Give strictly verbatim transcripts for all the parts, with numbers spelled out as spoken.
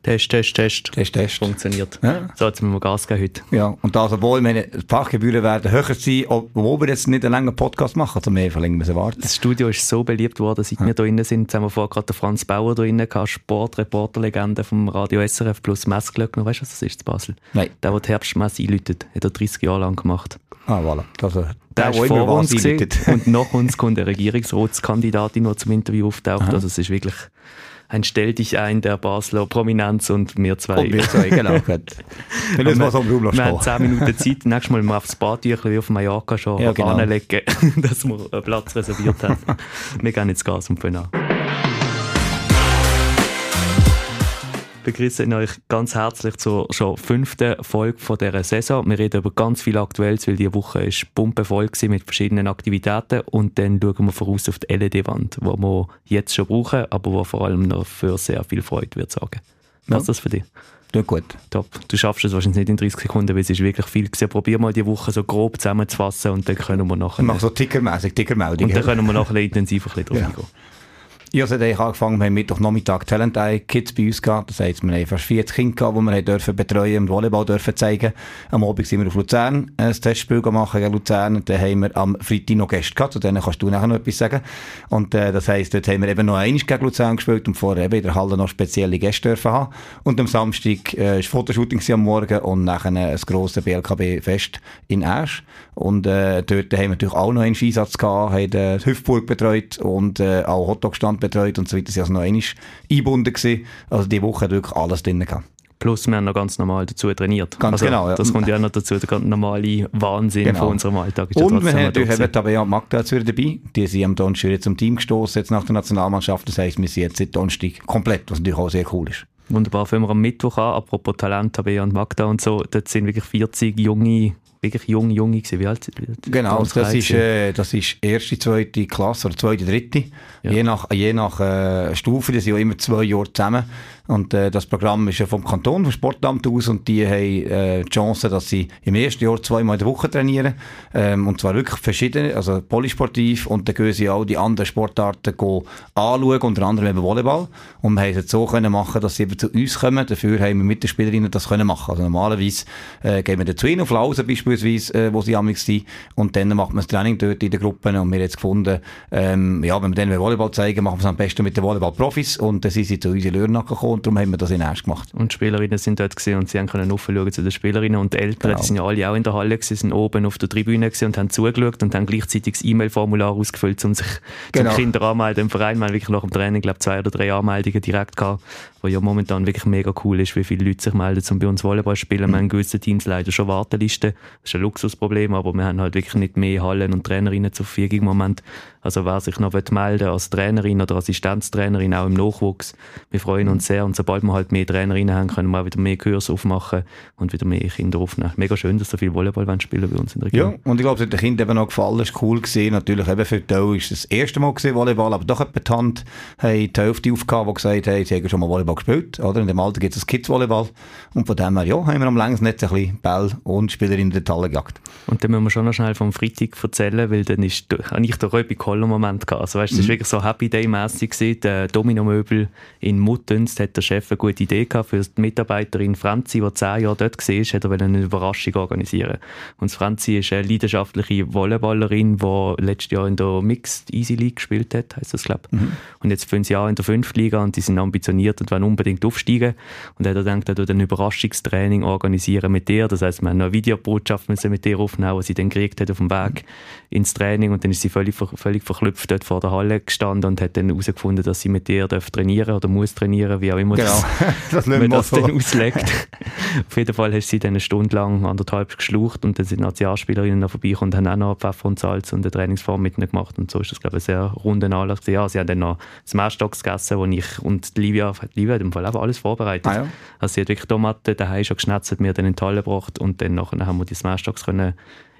Test, Test, Test. Test, Test. Funktioniert. Ja. So, jetzt müssen wir Gas geben heute. Ja, und das, obwohl meine Parkgebühren werden höher sein, obwohl wir jetzt nicht einen langen Podcast machen, also mehr verlängern müssen warten. Das Studio ist so beliebt worden, seit ja. wir hier drin sind. Jetzt haben wir vorher gerade den Franz Bauer hier drin gehabt, Sportreporterlegende vom Radio S R F plus Messglöckner. Weißt du, was das ist in Basel? Nein. Der, der die Herbstmesse einläutet, hat er dreißig Jahre lang gemacht. Ah, voilà. Also, der, der ist vor uns gesehen und nach uns kommt eine Regierungsratskandidatin, die zum Interview auftaucht. Aha. Also es ist wirklich ein Stell dich ein der Basler Prominenz und wir zwei. Und wir zwei, genau. Dann müssen wir so im Raum noch stehen. Wir haben zehn Minuten Zeit. Nächstes Mal mal aufs Badtüchlein wie auf Mallorca schon ja, genau. anlegen, dass wir einen Platz reserviert haben. Wir gehen jetzt Gas und fangen an. Ich begrüße euch ganz herzlich zur schon fünften Folge von dieser Saison. Wir reden über ganz viel Aktuelles, weil diese Woche ist pumpevoll mit verschiedenen Aktivitäten und dann schauen wir voraus auf die L E D-Wand, die wir jetzt schon brauchen, aber die vor allem noch für sehr viel Freude wird sorgen. Was ja. ist das für dich? Ja, gut. Top. Du schaffst es wahrscheinlich nicht in dreißig Sekunden, weil es ist wirklich viel gewesen. Probier mal die Woche so grob zusammenzufassen und dann können wir nachher... Mach so tickermäßig, Tickermeldungen. Und dann können wir nachher intensiver ein bisschen drauf eingehen. Ja. Ich habe also angefangen, wir haben Mittwochnachmittag Talent Eye Kids bei uns gehabt. Das heisst, wir haben fast vierzig Kinder gehabt, die wir dürfen betreuen und Volleyball dürfen zeigen. Am Abend sind wir auf Luzern ein Testspiel gemacht gegen Luzern. Dann haben wir am Freitag noch Gäste gehabt, zu denen kannst du nachher noch etwas sagen. Und äh, das heisst, dort haben wir eben noch einmal gegen Luzern gespielt und vorher eben in der Halle noch spezielle Gäste dürfen haben. Und am Samstag äh, war Fotoshooting am Morgen und nachher ein grosses B L K B-Fest in Asch. Und äh, dort haben wir natürlich auch noch einen Einsatz gehabt, haben äh, Hüftburg betreut und äh, auch Hotdog-Stand betreut und so weiter. Sie waren also noch einmal eingebunden gewesen. Also die Woche hat wirklich alles drin gehabt. Plus wir haben noch ganz normal dazu trainiert. Ganz also, genau, ja. Das kommt ja auch noch dazu, der ganz normale Wahnsinn genau. von unserem Alltag. Ist und wir haben natürlich eben Tabea und Magda jetzt wieder dabei. Die sind am Donnerstag jetzt zum Team gestoßen, jetzt nach der Nationalmannschaft. Das heisst, wir sind jetzt seit Donnerstag komplett, was natürlich auch sehr cool ist. Wunderbar, fangen wir am Mittwoch an. Apropos Talent, Tabea und Magda und so. Dort sind wirklich vierzig junge, wirklich junge, junge gewesen. Wie alt? Genau, das ist, äh, das ist erste, zweite Klasse oder zweite, dritte. Ja. Je nach, je nach äh, Stufe, die sind ja immer zwei Jahre zusammen. Und äh, das Programm ist ja vom Kanton, vom Sportamt aus, und die haben äh, die Chance, dass sie im ersten Jahr zweimal in der Woche trainieren. Ähm, und zwar wirklich verschiedene, also polysportiv, und dann können sie auch die anderen Sportarten anschauen, unter anderem eben Volleyball. Und wir haben es jetzt so können machen, dass sie eben zu uns kommen. Dafür haben wir mit den Spielerinnen das können machen. Also normalerweise äh, gehen wir dann zu ihnen auf Lausen beispielsweise, äh, wo sie amix sind, und dann macht man das Training dort in den Gruppen. Und wir haben jetzt gefunden, ähm, ja, wenn wir dann Volleyball zeigen, machen wir es am besten mit den Volleyball-Profis, und dann sind sie zu uns in Lörnacken gekommen. Und darum haben wir das in Erst gemacht. Und die Spielerinnen sind dort gewesen und sie können aufschauen zu den Spielerinnen. Und die Eltern, genau. Die sind ja alle auch in der Halle gewesen, sind oben auf der Tribüne gewesen und haben zugeschaut und haben gleichzeitig das E-Mail-Formular ausgefüllt, um sich genau. zum Kinder anmelden im Verein. Wir haben wirklich nach dem Training, glaube ich, zwei oder drei Anmeldungen direkt gehabt, was ja momentan wirklich mega cool ist, wie viele Leute sich melden, um bei uns Volleyball zu spielen. Mhm. Wir haben gewisse Teams leider schon Wartelisten. Das ist ein Luxusproblem, aber wir haben halt wirklich nicht mehr Hallen und Trainerinnen zur Verfügung im Moment. Also wer sich noch melden will, als Trainerin oder Assistenztrainerin, auch im Nachwuchs, wir freuen uns sehr. Und sobald wir halt mehr Trainerinnen haben, können wir auch wieder mehr Kurse aufmachen und wieder mehr Kinder aufnehmen. Mega schön, dass so viele Volleyball spielen bei uns in der Region. Ja, und ich glaube, es hat den Kindern eben noch gefallen, es war cool gewesen. Natürlich eben für die Teil ist es das erste Mal gewesen, Volleyball, aber doch etwa die Hand haben die Hälfte aufgehabt, die gesagt haben, sie haben schon mal Volleyball gespielt. Oder? In dem Alter gibt es das Kids-Volleyball. Und von dem her, ja, haben wir am längsten Netz ein bisschen Ball und Spielerinnen in die Halle gejagt. Und dann müssen wir schon noch schnell vom Freitag erzählen, weil dann ist, habe ich den Röbi-Koller-Moment gehabt. Also weißt, das war mhm. wirklich so Happy Day-mässig gewesen. Der Domino-Möbel in Muttens, da hat der Chef eine gute Idee gehabt für die Mitarbeiterin Franzi, die zehn Jahre dort war, hat er eine Überraschung organisieren. Und Franzi ist eine leidenschaftliche Volleyballerin, die letztes Jahr in der Mixed Easy League gespielt hat, heisst das, glaube ich. Mhm. Und jetzt fünf Jahre in der fünften Liga und die sind ambitioniert und wollen unbedingt aufsteigen. Und er hat gedacht, er würde ein Überraschungstraining organisieren mit ihr. Das heisst, wir haben eine Videobotschaft müssen mit ihr aufnehmen, die sie dann gekriegt hat auf dem Weg ins Training. Und dann ist sie völlig, völlig verklüpft dort vor der Halle gestanden und hat dann herausgefunden, dass sie mit ihr darf trainieren oder muss trainieren, wie auch immer genau. das, das, man das so. dann auslegt. Auf jeden Fall hat sie dann eine Stunde lang, anderthalb geschlucht, und dann sind Nationalspielerinnen noch vorbeigekommen und haben auch noch Pfeffer und Salz und eine Trainingsform mit ihnen gemacht. Und so ist das, glaube ich, ein sehr runder Anlass. Ja, sie haben dann noch das Meerstocks gegessen, wo ich und die Livia, Livia hat im Fall auch alles vorbereitet. Ah, ja. Also sie hat wirklich Tomaten daheim schon geschnetzelt, mir dann in die Halle gebracht, und dann nachher haben wir die Meerstocks können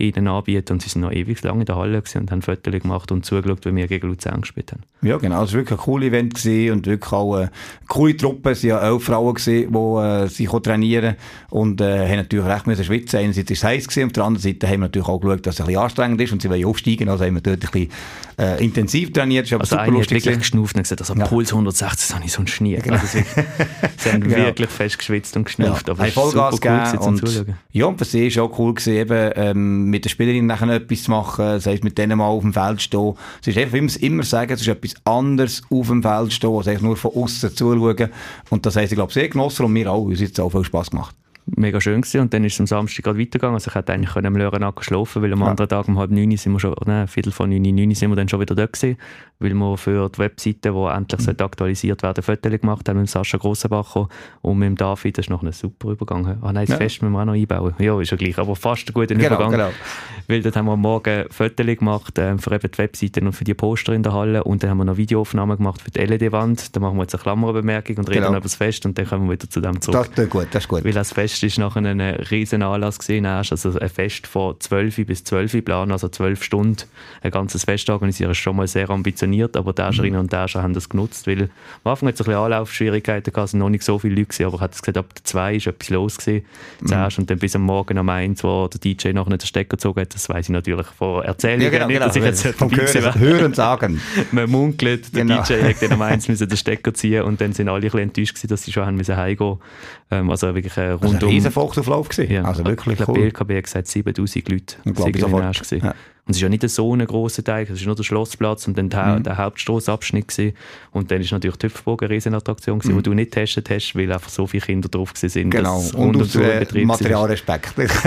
ihnen anbieten. Und sie sind noch ewig lange in der Halle gewesen und haben Fotos gemacht und zugeschaut, wie wir gegen Luzern gespielt haben. Ja, genau. Es war wirklich ein cooles Event gewesen und wirklich auch eine coole Truppe. Es waren ja elf Frauen gewesen, die äh, sich trainieren und äh, haben natürlich recht müssen schwitzen. Einerseits war es heiß gewesen, auf der anderen Seite haben wir natürlich auch geschaut, dass es ein bisschen anstrengend ist und sie wollen aufsteigen. Also haben wir dort ein bisschen äh, intensiv trainiert. Also eine hat wirklich geschnauft und gesagt, also ja. Puls hundertsechzig, das habe ich so einen Schnee. Genau. Also sie, sie haben genau. wirklich fest geschwitzt und geschnauft. Ja. Aber es war super cool und, Zuschauen. Ja, und für sie war auch cool gewesen, eben, ähm, mit den Spielerinnen nachher etwas zu machen, das heisst, mit denen mal auf dem Feld stehen. Es ist einfach, wie wir es immer sagen, es ist etwas anderes auf dem Feld stehen, als einfach nur von außen zuschauen. Und das heisst, ich glaube, sehr genossen und mir auch. Uns hat es auch viel Spass gemacht. Mega schön gewesen. Und dann ist es am Samstag gerade weitergegangen. Also ich hätte eigentlich am Lörenacker schlafen, weil am ja. anderen Tag um halb neun sind wir schon, ne, Viertel von neun, neun sind wir dann schon wieder da gewesen, weil wir für die Webseite, die endlich mhm. aktualisiert werden, Fotos gemacht haben mit Sascha Grossenbacher und mit dem David. Das ist noch ein super Übergang. Ah nein, das ja. Fest müssen wir auch noch einbauen. Ja, ist ja gleich, aber fast ein guter genau, Übergang. Genau. Weil dort haben wir am Morgen Fotos gemacht äh, für eben die Webseite und für die Poster in der Halle und dann haben wir noch Videoaufnahmen gemacht für die L E D-Wand. Da machen wir jetzt eine Klammerbemerkung und reden genau. über das Fest und dann kommen wir wieder zu dem zurück. Das ist gut, das ist gut. Weil das Fest ist nachher eine riesen Anlass gesehen hast, also ein Fest von zwölf bis zwölf Plan, also zwölf Stunden, ein ganzes Fest organisieren, ist schon mal sehr ambitioniert, aber die Täscherinnen und Täscher haben das genutzt, weil am Anfang hat es ein bisschen Anlaufschwierigkeiten gehabt, es sind noch nicht so viele Leute gewesen, aber hat es gesagt, ab der zwei ist etwas los gewesen, zuerst mhm. und dann bis am Morgen um eins, wo der D J nachher den Stecker gezogen hat, das weiss ich natürlich von Erzählungen, ja, genau, nicht, genau. dass ich jetzt vom Hören, Hören sagen. Man munkelt, der genau. D J hat dann um eins müssen den Stecker ziehen und dann sind alle ein bisschen enttäuscht gewesen, dass sie schon haben müssen heimgehen. Ähm, also wirklich äh, rundum. Also ein riesen Volksauflauf gewesen. Ja. Also wirklich ich glaube, cool. B L K B hat gesagt, siebentausend Leute sind ja. Und es ist ja nicht so ein grosser Teil, es ist nur der Schlossplatz und dann der, mhm. der Hauptstrassabschnitt gewesen. Und dann ist natürlich die Hüpfburg eine Riesenattraktion gewesen, mhm. die du nicht getestet hast, weil einfach so viele Kinder drauf waren. Genau, und, und aus äh, Materialrespekt. Es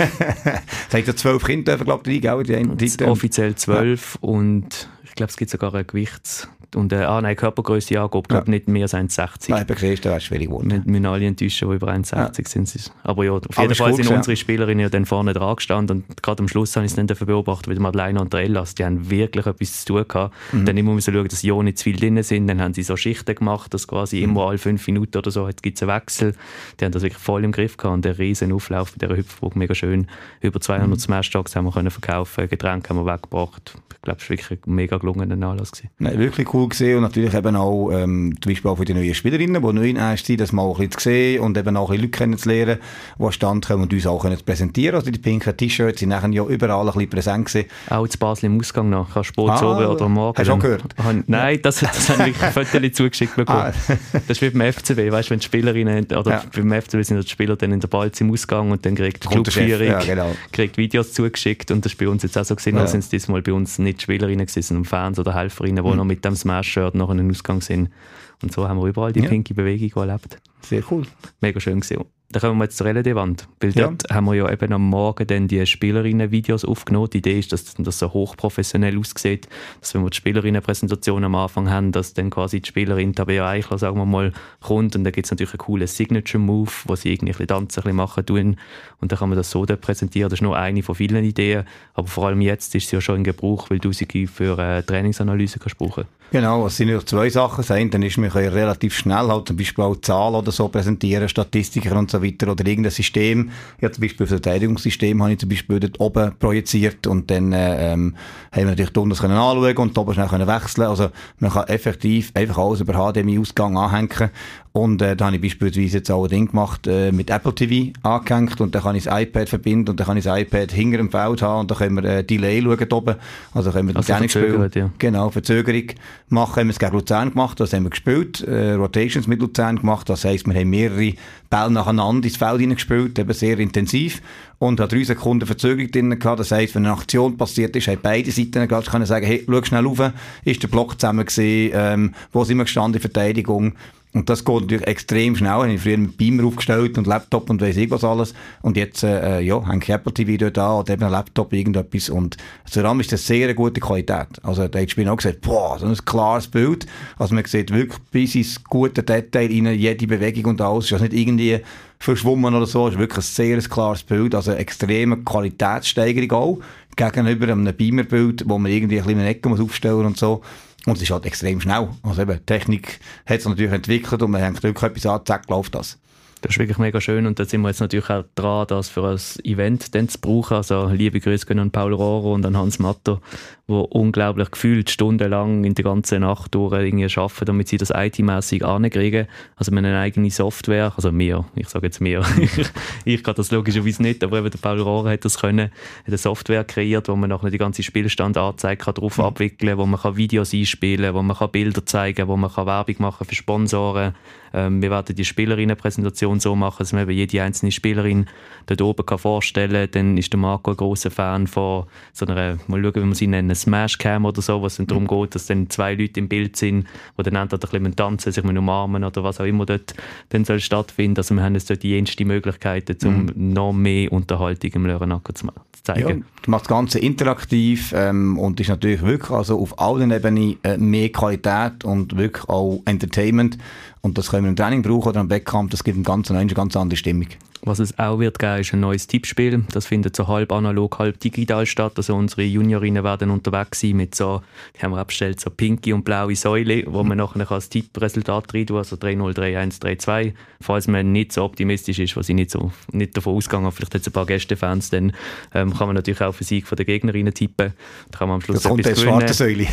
hat ja zwölf Kinder, glaube ich, reingehen. Offiziell zwölf ja. Und ich glaube, es gibt sogar ein Gewichts- und äh, ah nein, Körpergröße angehoben, ich glaube ja. nicht mehr als eins Komma sechzig. Nein, siehst du, das ist schwierig geworden. Wir müssen alle enttäuschen, die über eins Komma sechzig ja. sind. Aber ja, auf jeden Aber Fall cool, sind ja. unsere Spielerinnen ja dann vorne dran gestanden und gerade am Schluss habe ich es dann beobachtet, weil Madeleine und der Ellas, die haben wirklich etwas zu tun gehabt. Mhm. Dann immer müssen schauen, dass ja nicht zu viel drin sind, dann haben sie so Schichten gemacht, dass quasi mhm. immer alle fünf Minuten oder so gibt es einen Wechsel. Die haben das wirklich voll im Griff gehabt und der riesen Auflauf bei dieser Hüpfburg, mega schön. Über zweihundert mhm. Smash-Tags haben wir können verkaufen, Getränke haben wir weggebracht. Ich glaube, es war wirklich ein mega gelungener Anlass gewesen. Nein, wirklich cool gesehen und natürlich eben auch ähm, zum Beispiel auch für die neuen Spielerinnen, die neu erst sind, das mal ein bisschen zu sehen und eben auch ein bisschen Leute kennenzulernen, die an Stand kommen und uns auch können zu präsentieren. Also die pinken T-Shirts sind nachher ja überall ein bisschen präsent gewesen. Auch zu Basel im Ausgang noch, kannst Sport ah, oben oder morgen. Hast du auch gehört? Ah, nein, das, das haben wirklich Fotos zugeschickt bekommen. Ah. Das ist wie beim F C W, weißt du, wenn die Spielerinnen, oder ja. beim F C W sind die Spieler dann in der Balz im Ausgang und dann kriegt die Clubführung, ja, genau. kriegt Videos zugeschickt und das ist bei uns jetzt auch so gesehen, ja. als sind es diesmal bei uns nicht Spielerinnen gewesen, sondern Fans oder Helferinnen, die mhm. noch mit dem Smash-Shirt noch in den Ausgang sind. Und so haben wir überall die ja. pinke Bewegung erlebt. Sehr cool. Mega schön gewesen. Dann kommen wir jetzt zur L E D-Wand. Weil ja. dort haben wir ja eben am Morgen dann die Spielerinnen-Videos aufgenommen. Die Idee ist, dass das so hochprofessionell aussieht, dass wenn wir die Spielerinnen-Präsentation am Anfang haben, dass dann quasi die Spielerin Tabea Eichler, sagen wir mal, kommt und dann gibt es natürlich einen coolen Signature-Move, wo sie irgendwie ein bisschen tanzen, ein bisschen machen tun und dann kann man das so dort präsentieren. Das ist nur eine von vielen Ideen, aber vor allem jetzt ist sie ja schon in Gebrauch, weil du sie für äh, Trainingsanalyse kannst brauchen. Genau, es sind ja zwei Sachen. Das eine, dann ist, wir können relativ schnell halt zum Beispiel auch Zahlen oder so präsentieren, Statistiken und so weiter oder irgendein System. Ja, zum Beispiel für das Verteidigungssystem habe ich zum Beispiel dort oben projiziert und dann äh, ähm, haben wir natürlich unten das können anschauen und oben schnell können wechseln. Also man kann effektiv einfach alles über H D M I-Ausgang anhängen. Und äh, da habe ich beispielsweise jetzt auch ein Ding gemacht, äh, mit Apple T V angehängt und dann kann ich das iPad verbinden und dann kann ich das iPad hinter dem Feld haben und dann können wir äh, Delay schauen oben. Also können wir also das Spiel, ja. genau, Verzögerung machen. Haben wir es gegen Luzern gemacht, das haben wir gespielt, äh, Rotations mit Luzern gemacht, das heisst, wir haben mehrere Bälle nacheinander ins Feld hineingespielt, eben sehr intensiv und hat drei Sekunden Verzögerung drin gehabt, das heisst, wenn eine Aktion passiert ist, haben beide Seiten gerade können sagen, hey, schau schnell rauf, ist der Block zusammen gewesen, ähm, wo sind wir gestanden in Verteidigung. Und das geht natürlich extrem schnell. Ich habe früher mit Beamer aufgestellt und Laptop und weiss ich was alles. Und jetzt, äh, ja, hänge ich Apple T V dort an oder eben ein Laptop, irgendetwas. Und vor allem ist das sehr eine gute Qualität. Also, da hat Spiel auch gesagt, boah, so ein klares Bild. Also, man sieht wirklich bis ins gute Detail rein, jede Bewegung und alles. Ist also nicht irgendwie verschwommen oder so. Es ist wirklich ein sehr klares Bild. Also, eine extreme Qualitätssteigerung auch. Gegenüber einem Beamer-Bild, wo man irgendwie ein bisschen eine Ecke muss aufstellen und so. Und es ist halt extrem schnell. Also eben, Technik hat es natürlich entwickelt und man hat Glück etwas an, zack, läuft das. Das ist wirklich mega schön und da sind wir jetzt natürlich auch dran, das für ein Event dann zu brauchen. Also liebe Grüße gehen an Paul Rohrer und an Hans Matter, die unglaublich gefühlt stundenlang in der ganzen Nacht durch irgendwie arbeiten, damit sie das I T-mässig ankriegen. Also wir haben eine eigene Software, also wir, ich sage jetzt wir, ich kann das logischerweise nicht, aber eben der Paul Rohrer hat das können, hat eine Software kreiert, wo man nachher die ganze Spielstand anzeigen kann, darauf mhm. abwickeln, wo man kann Videos einspielen, wo man kann Bilder zeigen, wo man kann Werbung machen für Sponsoren. Ähm, wir werden die Spielerinnenpräsentation so machen, dass man eben jede einzelne Spielerin dort oben kann vorstellen kann. Dann ist der Marco ein grosser Fan von so einer, mal schauen, wie wir sie nennen, Smashcam oder so, was dann darum geht, dass dann zwei Leute im Bild sind, die dann entweder ein bisschen tanzen, sich umarmen oder was auch immer dort dann soll stattfinden. Also wir haben jetzt dort die jenste Möglichkeiten, um mhm. noch mehr Unterhaltung im Lörranacker zu zeigen. Ja, du machst das Ganze interaktiv ähm, und ist natürlich wirklich also auf allen Ebenen äh, mehr Qualität und wirklich auch Entertainment. Und das können wir im Training brauchen oder im Wettkampf, das gibt einem Ganzen eine ganz andere Stimmung. Was es auch wird geben, ist ein neues Tippspiel. Das findet so halb analog, halb digital statt. Also unsere Juniorinnen werden unterwegs sein mit so, die haben wir abgestellt, so pinke und blaue Säule, wo man nachher als Tippresultat rein tun, also drei null, drei eins, drei zwei. Falls man nicht so optimistisch ist, was ich nicht, so, nicht davon ausgegangen habe, vielleicht jetzt ein paar Gästefans, dann ähm, kann man natürlich auch auf den Sieg der Gegnerinnen tippen. Da kann man am Schluss da etwas gewinnen. Schwarze Säule.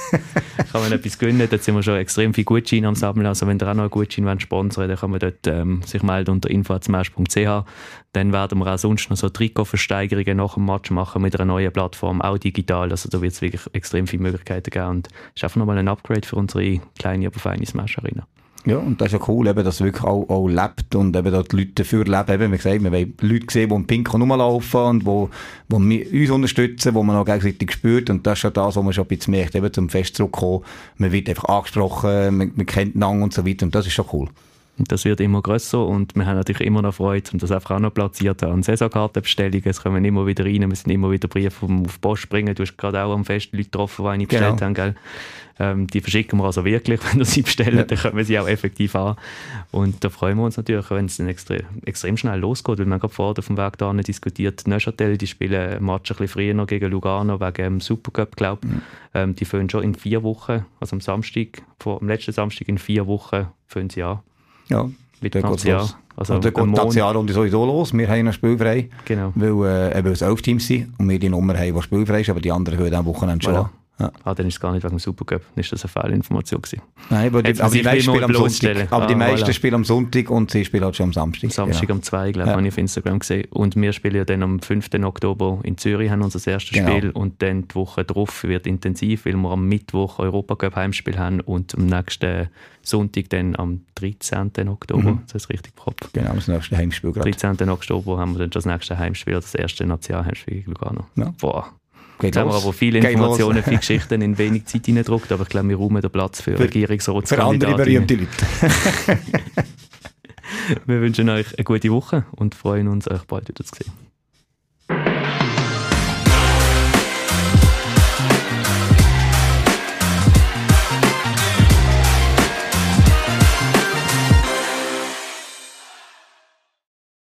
kann man etwas gewinnen. Da sind wir schon extrem viele Gutscheine am Sammeln. Also wenn ihr auch noch einen Gutschein sponsern wollt, dann kann man dort ähm, sich melden unter info at smash punkt c h. Dann werden wir auch sonst noch so Trikotversteigerungen nach dem Match machen mit einer neuen Plattform, auch digital. Also da wird es wirklich extrem viele Möglichkeiten geben. Und es ist einfach nochmal ein Upgrade für unsere kleine, aber feine Smash-Arena. Ja, und das ist ja cool, eben, dass es wirklich auch, auch lebt und eben, dass die Leute dafür leben. Eben, wie gesagt, wir wollen Leute sehen, die im Pink rumlaufen und wo, wo wir uns unterstützen, wo man auch gegenseitig spürt. Und das ist ja das, was man schon ein bisschen merkt, eben zum Fest zurückkommen. Man wird einfach angesprochen, man, man kennt einander und so weiter. Und das ist schon cool. Das wird immer grösser und wir haben natürlich immer noch Freude, und das einfach auch noch platziert an Saisonkartenbestellungen. Es kommen immer wieder rein, wir sind immer wieder Briefe auf die Post bringen. Du hast gerade auch am Fest Leute getroffen, die eine bestellt genau. haben, gell? Ähm, die verschicken wir also wirklich, wenn wir sie bestellen, ja. dann können wir sie auch effektiv an. Und da freuen wir uns natürlich, wenn es dann extrem, extrem schnell losgeht, weil wir haben gerade vorher auf dem Weg da diskutiert, Neuchâtel, die spielen ein Match ein bisschen früher noch gegen Lugano wegen dem Supercup, glaube ich. Mhm. Ähm, die fangen schon in vier Wochen, also am Samstag, vor, am letzten Samstag in vier Wochen fangen sie an. Ja, mit dem Jahr. Also und dann geht das Jahr sowieso los. Wir haben noch spielfrei, genau. weil äh, es elf Teams sind und wir die Nummer haben, die spielfrei ist, aber die anderen hören am Wochenende schon an. Ja. Ah, dann ist es gar nicht wegen dem Supercup. Dann ist das eine Fehlinformation gewesen. Nein, aber die, aber die meisten spielen am Sonntag. Aber ah, die meisten voilà. spielen am Sonntag und sie spielen halt schon am Samstag. Am Samstag genau. um zwei, glaube ich, ja. habe ich auf Instagram gesehen. Und wir spielen ja dann am fünften Oktober in Zürich, haben unser erstes genau. Spiel. Und dann die Woche drauf wird intensiv, weil wir am Mittwoch Europacup Heimspiel haben und am nächsten Sonntag dann am dreizehnten Oktober. Mhm. Das ist richtig im Kopf. Genau, das nächste Heimspiel gerade. dreizehnten Oktober haben wir dann das nächste Heimspiel, das erste Nationalheimspiel gegen Lugano. Ja. Boah. Geht Jetzt haben wir aber viele Informationen, viele Geschichten in wenig Zeit hineingedruckt, aber ich glaube, wir räumen den Platz für, für Regierungsratskandidaten. Für andere berühmte Leute. Wir wünschen euch eine gute Woche und freuen uns, euch bald wieder zu sehen.